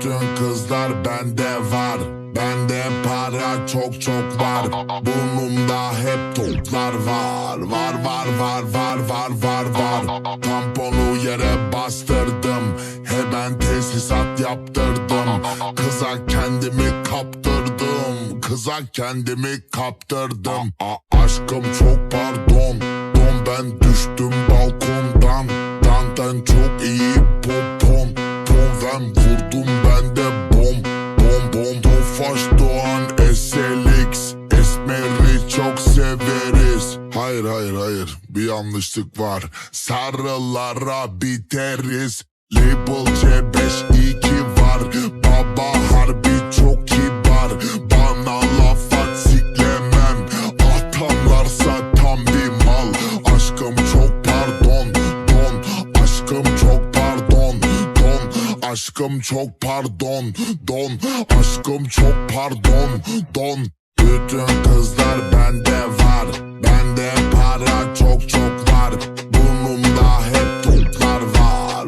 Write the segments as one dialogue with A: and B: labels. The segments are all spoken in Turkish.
A: Bütün kızlar bende var. Bende para çok çok var. Burnumda hep toplar var. Var. Tamponu yere bastırdım. Hemen tesisat yaptırdım. Kıza kendimi kaptırdım. Aşkım çok pardon. Ben düştüm balkondan. Dandan çok iyi popon. Ben vurdum ben de bom. Tofaş Doğan SLX. Esmeri çok severiz. Hayır bir yanlışlık var. Sarılara biteriz. Label C5-2 var. Baba harbi çok kibar. Bana laf at siklemem. Atarlarsa tam bir mal. Aşkım çok pardon. Aşkım çok pardon. Aşkım çok pardon. Aşkım çok pardon. Bütün kızlar bende var. Bende para çok çok var. Burnumda hep toplar var.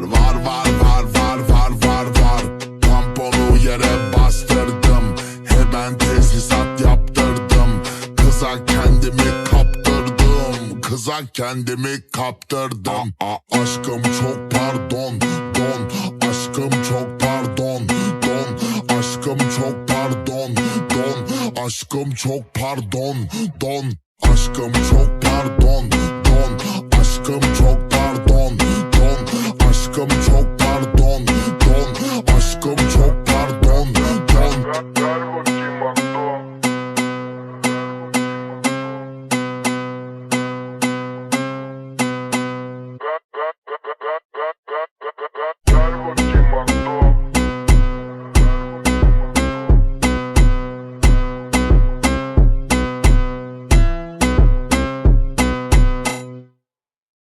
A: Tamponu yere bastırdım. Hemen tesisat yaptırdım. Kıza kendimi kaptırdım. Aşkım çok pardon. Aşkım çok pardon. Aşkım çok pardon. Aşkım çok pardon. Aşkım çok pardon. Aşkım çok pardon. Aşkım çok